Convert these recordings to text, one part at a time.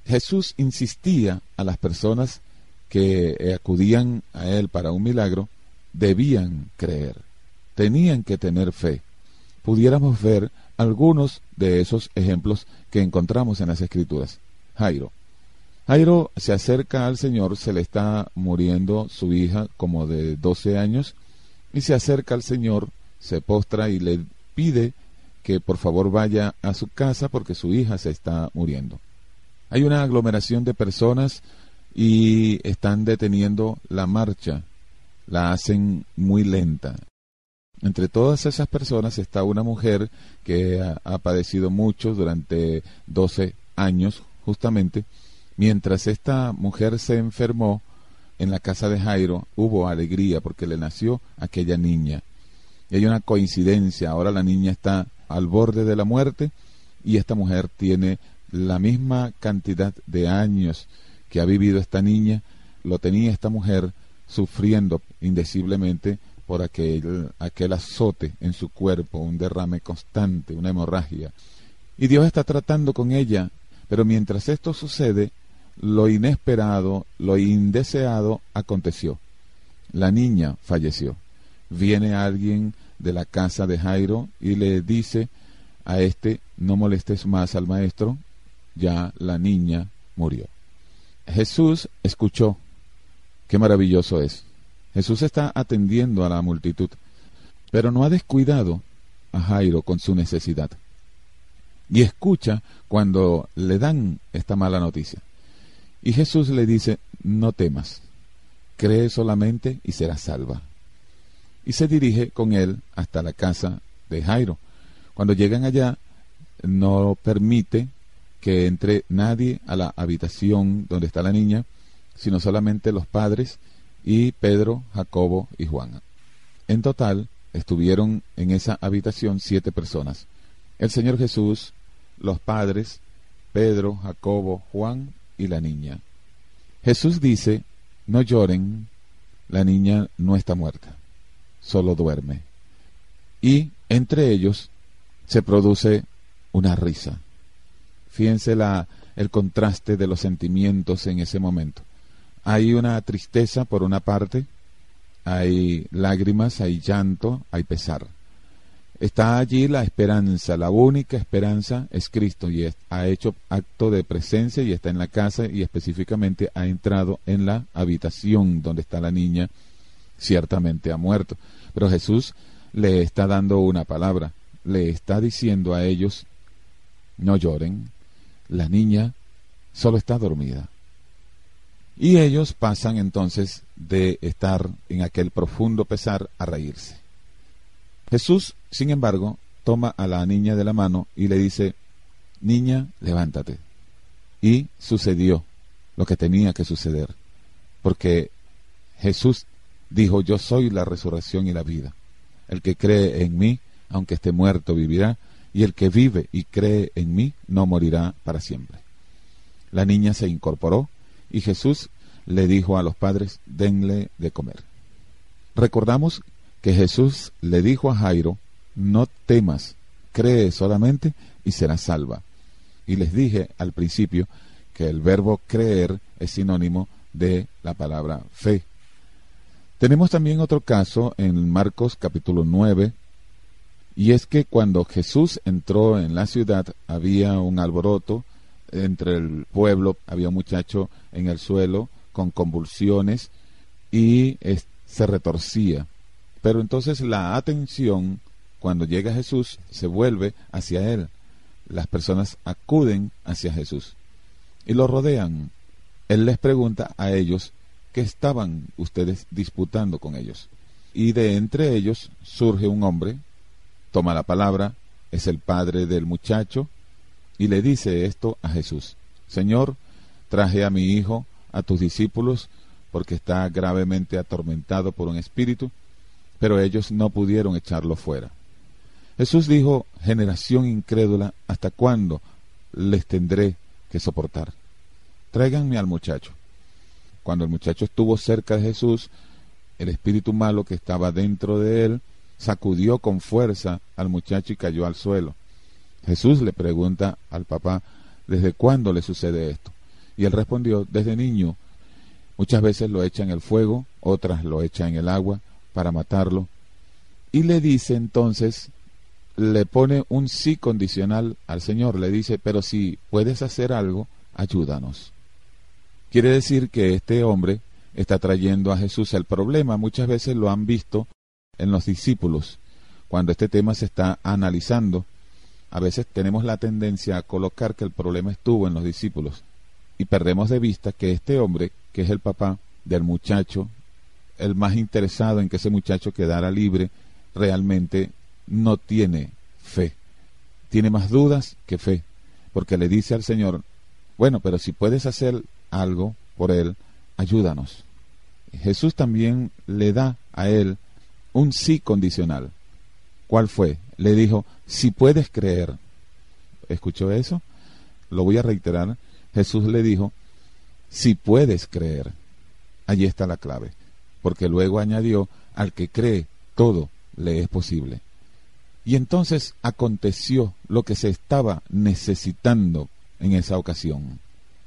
Jesús insistía a las personas que acudían a él para un milagro, debían creer, tenían que tener fe. Pudiéramos ver algunos de esos ejemplos que encontramos en las Escrituras. Jairo se acerca al Señor, se le está muriendo su hija como de 12 años, y se acerca al Señor, se postra y le pide que por favor vaya a su casa porque su hija se está muriendo. Hay una aglomeración de personas y están deteniendo la marcha, la hacen muy lenta. Entre todas esas personas está una mujer que ha padecido mucho durante 12 años justamente. Mientras esta mujer se enfermó, en la casa de Jairo hubo alegría porque le nació aquella niña. Y hay una coincidencia, ahora la niña está al borde de la muerte y esta mujer tiene la misma cantidad de años que ha vivido esta niña, lo tenía esta mujer sufriendo indeciblemente por aquel azote en su cuerpo, un derrame constante, una hemorragia. Y Dios está tratando con ella, pero mientras esto sucede, lo inesperado, lo indeseado aconteció. La niña falleció. Viene alguien de la casa de Jairo y le dice a no molestes más al maestro, ya la niña murió. Jesús escuchó. Qué maravilloso es. Jesús está atendiendo a la multitud, pero no ha descuidado a Jairo con su necesidad. Y escucha cuando le dan esta mala noticia. Y Jesús le dice, no temas, cree solamente y serás salva. Y se dirige con él hasta la casa de Jairo. Cuando llegan allá, no permite que entre nadie a la habitación donde está la niña, sino solamente los padres y Pedro, Jacobo y Juan. En total, estuvieron en esa habitación 7 personas. El Señor Jesús, los padres, Pedro, Jacobo, Juan y la niña. Jesús dice, no lloren, la niña no está muerta, solo duerme. Y entre ellos se produce una risa. Fíjense el contraste de los sentimientos en ese momento. Hay una tristeza por una parte, hay lágrimas, hay llanto, hay pesar. Está allí la esperanza, la única esperanza es Cristo, y ha hecho acto de presencia y está en la casa, y específicamente ha entrado en la habitación donde está la niña. Ciertamente ha muerto, pero Jesús le está dando una palabra, le está diciendo a ellos, no lloren, la niña solo está dormida. Y ellos pasan entonces de estar en aquel profundo pesar a reírse. Jesús, sin embargo, toma a la niña de la mano y le dice, niña, levántate. Y sucedió lo que tenía que suceder, porque Jesús dijo, yo soy la resurrección y la vida. El que cree en mí, aunque esté muerto, vivirá, y el que vive y cree en mí, no morirá para siempre. La niña se incorporó, y Jesús le dijo a los padres, denle de comer. Recordamos que Jesús le dijo a Jairo, no temas, cree solamente y serás salva. Y les dije al principio que el verbo creer es sinónimo de la palabra fe. Tenemos también otro caso en Marcos capítulo 9, y es que cuando Jesús entró en la ciudad había un alboroto entre el pueblo, había un muchacho en el suelo con convulsiones y se retorcía. Pero entonces la atención, cuando llega Jesús, se vuelve hacia él. Las personas acuden hacia Jesús y lo rodean. Él les pregunta a ellos qué estaban ustedes disputando con ellos. Y de entre ellos surge un hombre, toma la palabra, es el padre del muchacho, y le dice esto a Jesús. Señor, traje a mi hijo a tus discípulos porque está gravemente atormentado por un espíritu, pero ellos no pudieron echarlo fuera. Jesús dijo, generación incrédula, ¿hasta cuándo les tendré que soportar? Tráiganme al muchacho. Cuando el muchacho estuvo cerca de Jesús, el espíritu malo que estaba dentro de él sacudió con fuerza al muchacho y cayó al suelo. Jesús le pregunta al papá, ¿desde cuándo le sucede esto? Y él respondió: desde niño. Muchas veces lo echa en el fuego, otras lo echa en el agua para matarlo. Y le dice entonces, le pone un sí condicional al Señor, le dice: pero si puedes hacer algo, ayúdanos. Quiere decir que este hombre está trayendo a Jesús el problema. Muchas veces lo han visto en los discípulos. Cuando este tema se está analizando, a veces tenemos la tendencia a colocar que el problema estuvo en los discípulos y perdemos de vista que este hombre, que es el papá del muchacho, el más interesado en que ese muchacho quedara libre, realmente no tiene fe. Tiene más dudas que fe, porque le dice al Señor: bueno, pero si puedes hacer algo por él, ayúdanos. Jesús también le da a él un sí condicional. ¿Cuál fue? Le dijo: si puedes creer. ¿Escuchó eso? Lo voy a reiterar. Jesús le dijo: si puedes creer. Allí está la clave, porque luego añadió: al que cree, todo le es posible. Y entonces aconteció lo que se estaba necesitando en esa ocasión.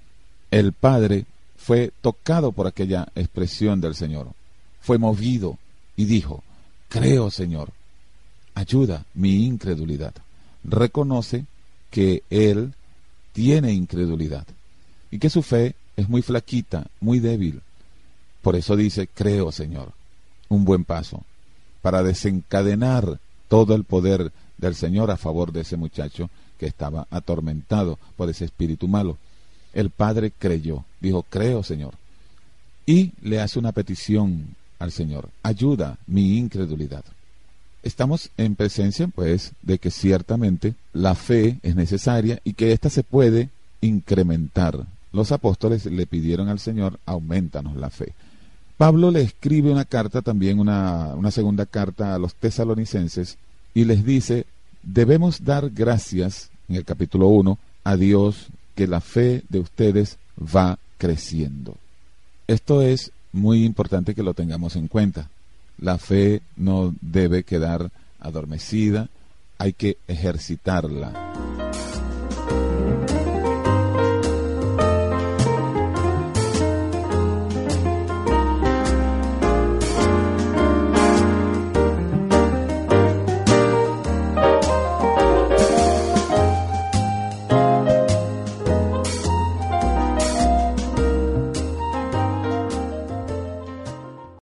El Padre fue tocado por aquella expresión del Señor, fue movido y dijo: creo, Señor, ayuda mi incredulidad. Reconoce que él tiene incredulidad y que su fe es muy flaquita, muy débil. Por eso dice: creo, Señor. Un buen paso para desencadenar todo el poder del Señor a favor de ese muchacho que estaba atormentado por ese espíritu malo. El padre creyó, dijo: creo, Señor. Y le hace una petición al Señor: ayuda mi incredulidad. Estamos en presencia, pues, de que ciertamente la fe es necesaria y que ésta se puede incrementar. Los apóstoles le pidieron al Señor: aumentanos la fe. Pablo le escribe una carta también, una segunda carta a los tesalonicenses, y les dice: debemos dar gracias, en el capítulo 1, a Dios, que la fe de ustedes va creciendo. Esto es muy importante que lo tengamos en cuenta. La fe no debe quedar adormecida, hay que ejercitarla.